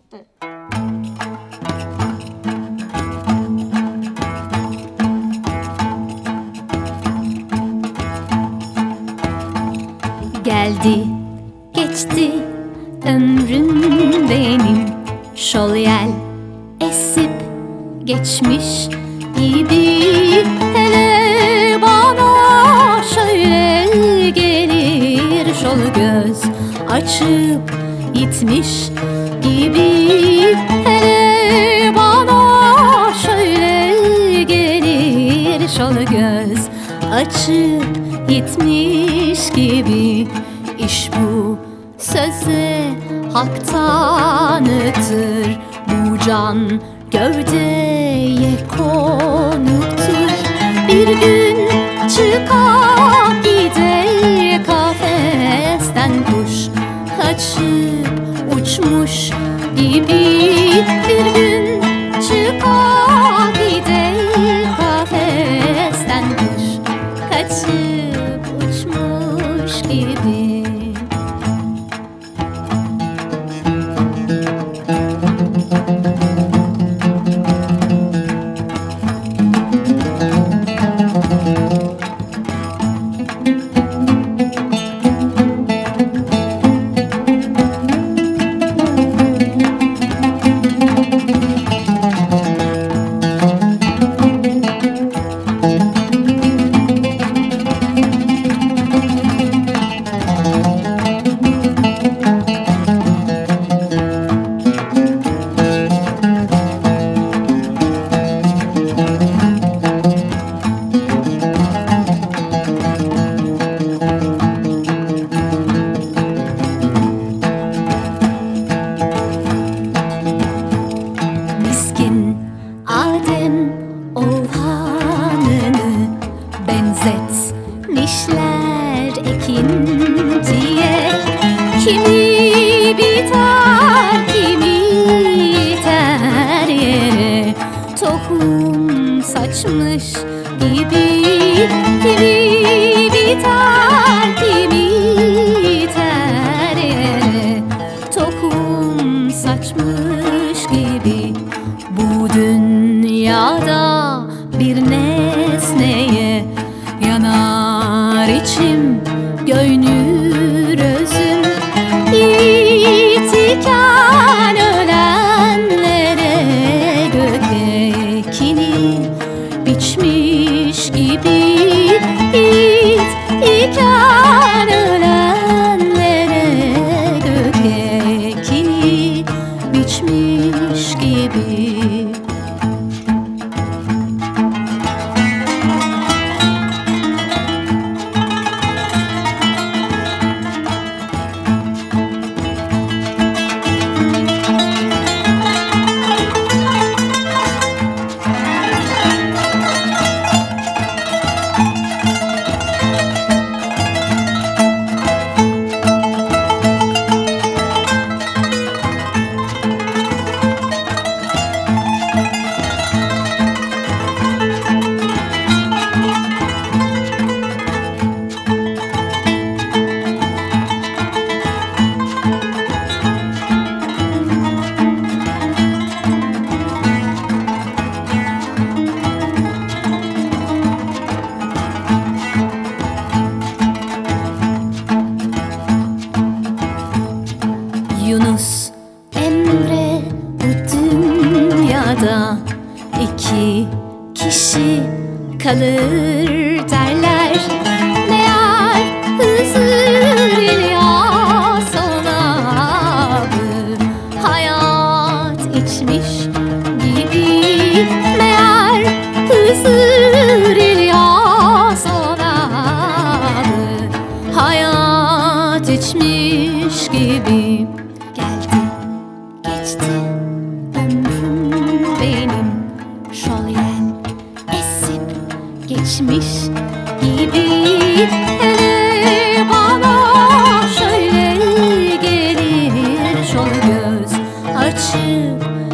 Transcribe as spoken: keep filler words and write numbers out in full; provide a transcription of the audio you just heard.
Geldi, geçti ömrüm benim, şol yel esip geçmiş gibi. Hele bana şöyle gelir, şol göz açıp gitmiş gibi. Hele bana şöyle gelir, şol göz açıp gitmiş gibi. İş bu söze haktanıdır, bu can gövdeye konuktur. Bir gün çıkar gider kafesten kuş, kaçıp uçmuş gibi. Bir gün çıkar gider kafesten kuş, kaçıp uçmuş gibi. Benzetmişler ekintiye, kimi biter kimi yiter yere. Tohum saçmış gibi, kimi biter kimi yiter yere. Tohum saçmış gibi. Bu dünyada bir nesneye yanar içim, göynür özüm. Yiğit iken ölenlere gök ekini biçmiş gibi. Yiğit iken ölenlere gök ekini biçmiş gibi. Yunus Emre bu dünyada iki kişi kalır derler. Meğer Hızır İlyas ona bu hayat içmiş gibi. Meğer Hızır İlyas ona bu hayat içmiş gibi. Geldi, geçti ömrüm benim, şol yel esip geçmiş gibi. Hele bana şöyle gelir, şol göz açıp